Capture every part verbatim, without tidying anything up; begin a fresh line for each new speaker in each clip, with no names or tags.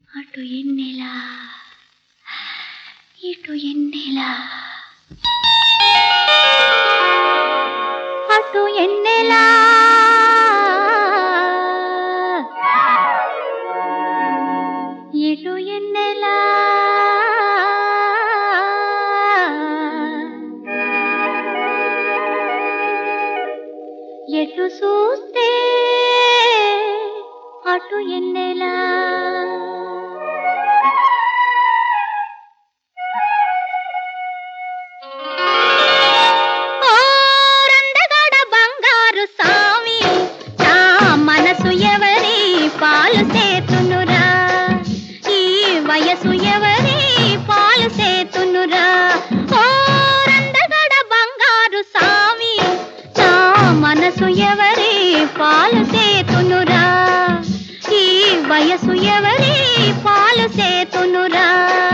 అటు ఎన్నెలా ఇటు ఎన్నెలా అటు ఎన్నెలా ఇటు ఎన్నెలా ఎటు చూస్తే అటు ఎన్నెలా పాలు సేతునురా ఈ వయసు ఎవరి పాలు సేతునురా ఓ రందగడ బంగారు సామి నా మనసు ఎవరి పాలు సేతునురా ఈ వయసు ఎవరి పాలు సేతునురా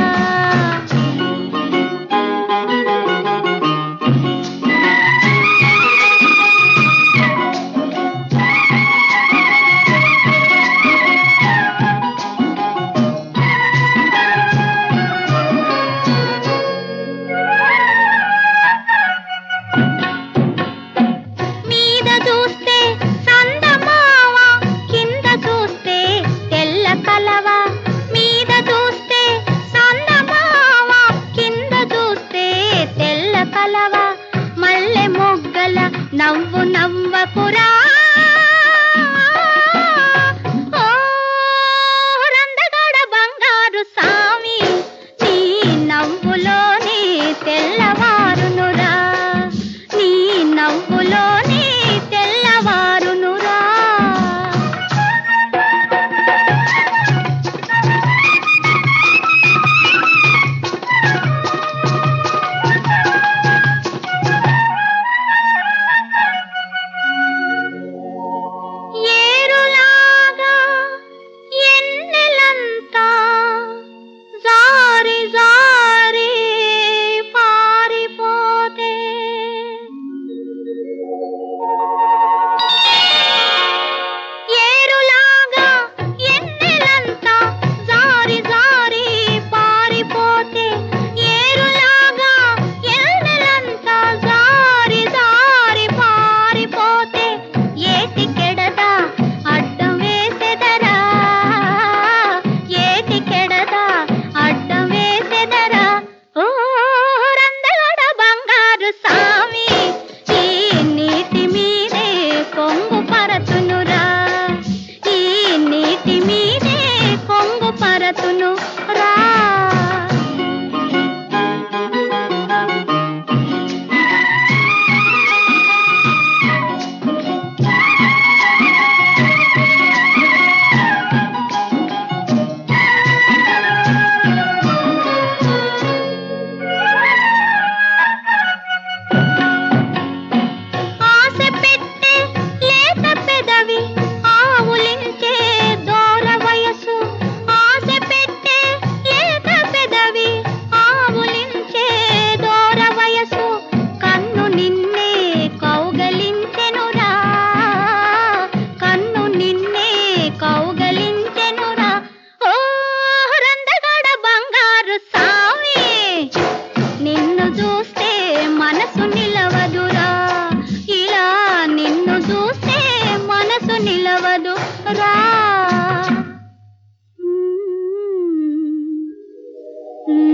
నవ్వు నవ్వకురా ఓ రందగడ బంగారు సామి నీ నవ్వులోనే తెల్లవారునురా నీ నవ్వులోనే తెల్లవారునురా నిలవదు రా